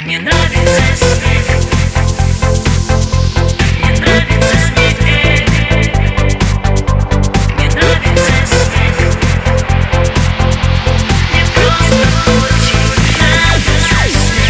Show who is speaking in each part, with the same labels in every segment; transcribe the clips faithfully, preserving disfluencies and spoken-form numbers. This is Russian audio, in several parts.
Speaker 1: Мне нравится смех. Мне нравится смех. Мне нравится смех. Мне просто очень нравится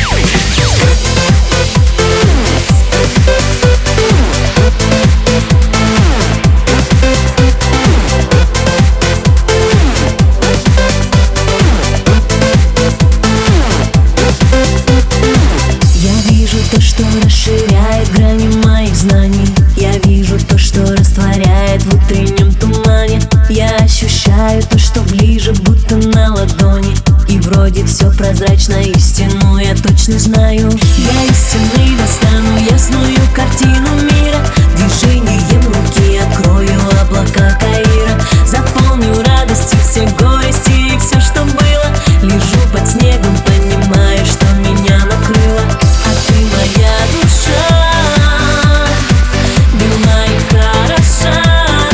Speaker 2: То, что расширяет грани моих знаний. Я вижу то, что растворяет в утреннем тумане. Я ощущаю то, что ближе, будто на ладони. И вроде все прозрачно, истину я точно знаю. Я истинный достану ясную картину мира. Движением руки открою облака Каира. Заполню радости, все горести и все, что было. Лежу под снегом, понимаю, что меня накрыло. Моя душа, белая и хороша.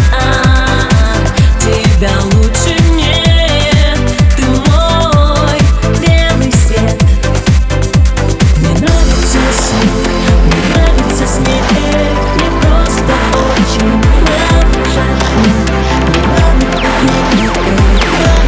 Speaker 2: Тебя лучше нет, ты мой белый свет. Мне нравится смех, мне нравится смех. Мне просто очень нравится смех. Мне нравится смех, мне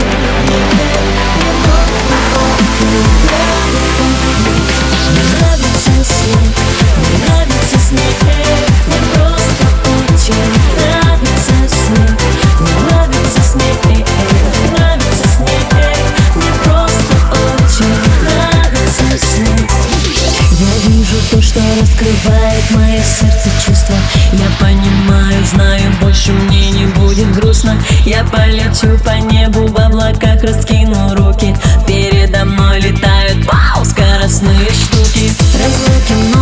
Speaker 2: то, что раскрывает мое сердце чувства. Я понимаю, знаю, больше мне не будет грустно. Я полечу по небу, в облаках раскину руки. Передо мной летают, вау, скоростные штуки. Разлуки